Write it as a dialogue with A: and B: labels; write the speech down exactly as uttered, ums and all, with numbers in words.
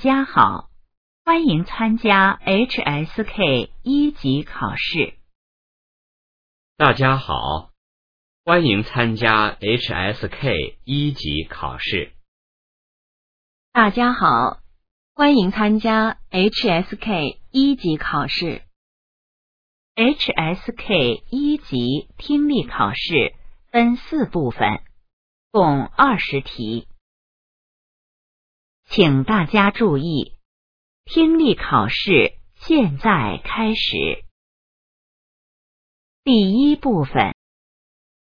A: 家好，欢迎参加 H S K 一级考试。
B: 大家好，欢迎参加 H S K 一级考试。
C: 大家好，欢迎参加 H S K 一级考试。
A: H S K 一级听力考试分四部分，共二十题。请大家注意，听力考试现在开始。第一部分，